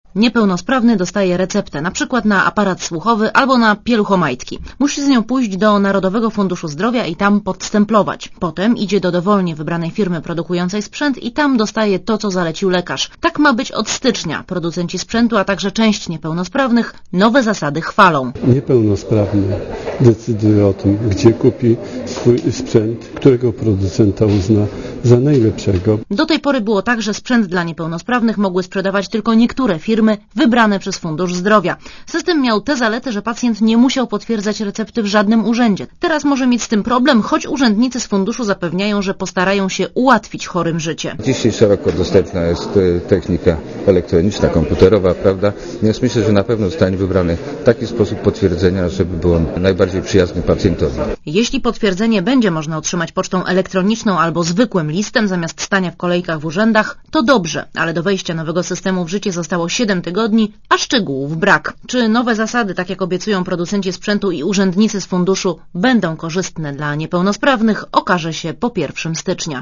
Niepełnosprawny dostaje receptę, na przykład na aparat słuchowy albo na pieluchomajtki. Musi z nią pójść do Narodowego Funduszu Zdrowia i tam podstemplować. Potem idzie do dowolnie wybranej firmy produkującej sprzęt i tam dostaje to, co zalecił lekarz. Tak ma być od stycznia. Producenci sprzętu, a także część niepełnosprawnych nowe zasady chwalą. Niepełnosprawny decyduje o tym, gdzie kupi swój sprzęt, którego producenta uzna za najlepszego. Do tej pory było tak, że sprzęt dla niepełnosprawnych mogły sprzedawać tylko niektóre firmy wybrane przez Fundusz Zdrowia. System miał tę zaletę, że pacjent nie musiał potwierdzać recepty w żadnym urzędzie. Teraz może mieć z tym problem, choć urzędnicy z funduszu zapewniają, że postarają się ułatwić chorym życie. Dzisiaj szeroko dostępna jest technika elektroniczna, komputerowa, prawda? Więc myślę, że na pewno zostanie wybrany taki sposób potwierdzenia, żeby był on najbardziej przyjazny pacjentowi. Jeśli potwierdzenie będzie można otrzymać pocztą elektroniczną albo zwykłym listem zamiast stania w kolejkach w urzędach, to dobrze, ale do wejścia nowego systemu w życie zostało 7 tygodni, a szczegółów brak. Czy nowe zasady, tak jak obiecują producenci sprzętu i urzędnicy z funduszu, będą korzystne dla niepełnosprawnych, okaże się po 1 stycznia.